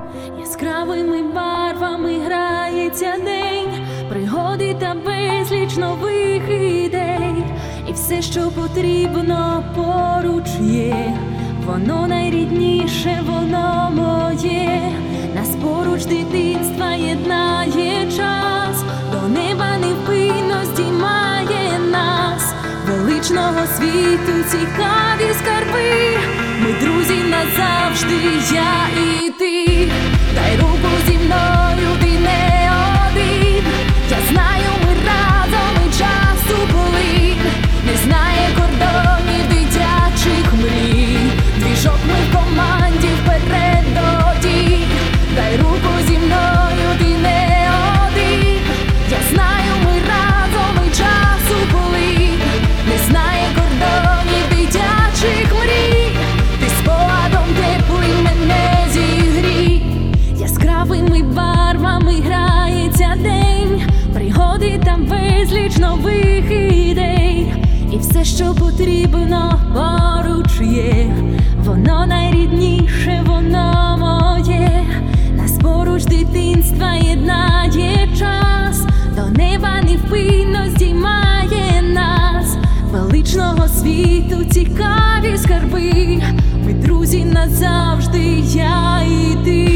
Яскравими барвами грається день, пригоди та безліч нових ідей. І все, що потрібно, поруч є. Воно найрідніше, воно моє. Нас поруч дитинства єднає час, до неба невпинно здіймає нас. Величного світу цікаві скарби, ми друзі назавжди, я і ти. Дай руку зі мною, ти не один. Я знаю, ми разом, і час уплив не знає кордонів дитячих мрій. Двіжок ми в команді, вперед до дій. Дай руку зі мною, ти не один. Я знаю, ми разом, і час уплив не знає кордонів дитячих мрій. Ти спогадом теплим мене зігрій. Яскравими барвами грається день, пригоди та безліч нових ідей. І все, що потрібно, поруч є. Воно найрідніше, воно моє. Нас поруч дитинства єднає час, до неба невпинно здіймає нас. Величного світу цікаві скарби, ми друзі назавжди, я і ти.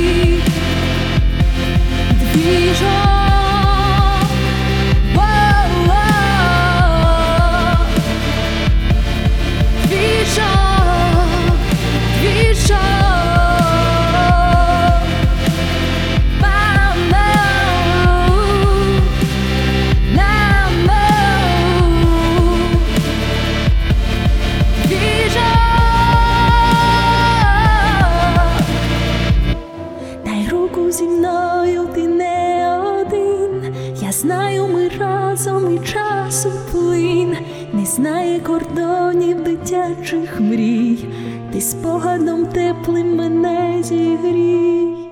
Двіжок, двіжок, двіжок. Дай руку зі мною, ти не один. Я знаю, ми разом, і час уплин не знає кордонів дитячих мрій. Ти спогадом теплим мене зігрій.